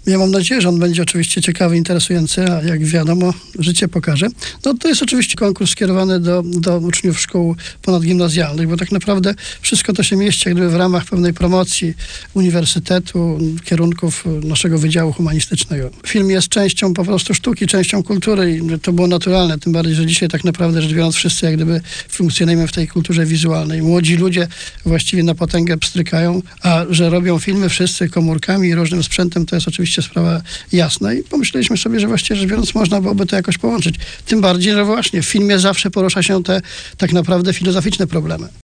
Ja mam nadzieję, że on będzie oczywiście ciekawy, interesujący, a jak wiadomo, życie pokaże. No to jest oczywiście konkurs skierowany do uczniów szkół ponadgimnazjalnych, bo tak naprawdę wszystko to się mieści jak gdyby w ramach pewnej promocji uniwersytetu, kierunków naszego Wydziału Humanistycznego. Film jest częścią po prostu sztuki, częścią kultury i to było naturalne, tym bardziej, że dzisiaj tak naprawdę rzecz biorąc wszyscy jak gdyby funkcjonujemy w tej kulturze wizualnej. Młodzi ludzie właściwie na potęgę pstrykają, a że robią filmy wszyscy komórkami i różnym sprzętem, to jest oczywiście sprawa jasna i pomyśleliśmy sobie, że właściwie rzecz biorąc można byłoby to jakoś połączyć. Tym bardziej, że właśnie w filmie zawsze porusza się te tak naprawdę filozoficzne problemy.